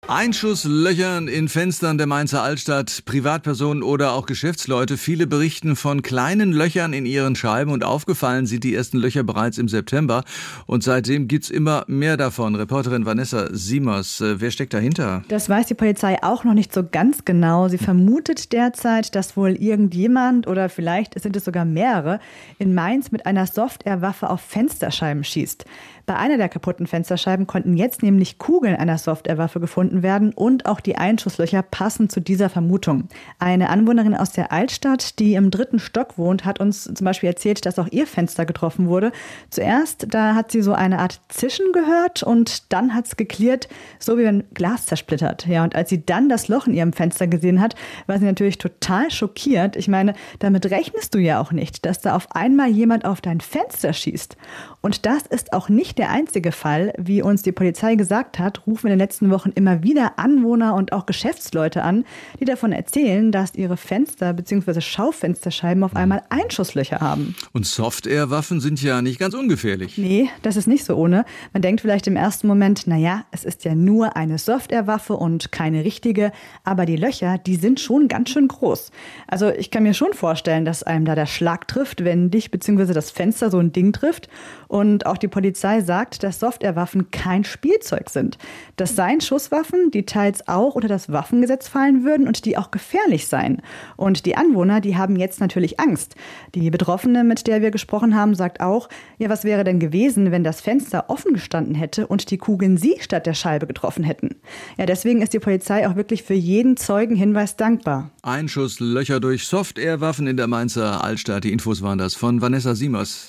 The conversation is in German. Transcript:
Einschusslöchern in Fenstern der Mainzer Altstadt, Privatpersonen oder auch Geschäftsleute. Viele berichten von kleinen Löchern in ihren Scheiben und aufgefallen sind die ersten Löcher bereits im September. Und seitdem gibt's immer mehr davon. Reporterin Vanessa Siemers, wer steckt dahinter? Das weiß die Polizei auch noch nicht so ganz genau. Sie vermutet derzeit, dass wohl irgendjemand oder vielleicht sind es sogar mehrere in Mainz mit einer Soft-Air-Waffe auf Fensterscheiben schießt. Bei einer der kaputten Fensterscheiben konnten jetzt nämlich Kugeln einer Soft-Air-Waffe gefunden werden und auch die Einschusslöcher passen zu dieser Vermutung. Eine Anwohnerin aus der Altstadt, die im 3. Stock wohnt, hat uns zum Beispiel erzählt, dass auch ihr Fenster getroffen wurde. Zuerst, da hat sie so eine Art Zischen gehört und dann hat es geklirrt, so wie wenn Glas zersplittert. Ja, und als sie dann das Loch in ihrem Fenster gesehen hat, war sie natürlich total schockiert. Ich meine, damit rechnest du ja auch nicht, dass da auf einmal jemand auf dein Fenster schießt. Und das ist auch nicht der einzige Fall. Wie uns die Polizei gesagt hat, rufen in den letzten Wochen immer wieder Anwohner und auch Geschäftsleute an, die davon erzählen, dass ihre Fenster bzw. Schaufensterscheiben auf einmal Einschusslöcher haben. Und Soft-Air-Waffen sind ja nicht ganz ungefährlich. Nee, das ist nicht so ohne. Man denkt vielleicht im ersten Moment, naja, es ist ja nur eine Soft-Air-Waffe und keine richtige, aber die Löcher, die sind schon ganz schön groß. Also ich kann mir schon vorstellen, dass einem da der Schlag trifft, wenn dich bzw. das Fenster so ein Ding trifft. Und auch die Polizei sagt, dass Soft-Air-Waffen kein Spielzeug sind. Das seien Schusswaffen, die teils auch unter das Waffengesetz fallen würden und die auch gefährlich seien. Und die Anwohner, die haben jetzt natürlich Angst. Die Betroffene, mit der wir gesprochen haben, sagt auch, ja, was wäre denn gewesen, wenn das Fenster offen gestanden hätte und die Kugeln sie statt der Scheibe getroffen hätten? Ja, deswegen ist die Polizei auch wirklich für jeden Zeugenhinweis dankbar. Einschusslöcher durch Soft-Air-Waffen in der Mainzer Altstadt. Die Infos waren das von Vanessa Siemers.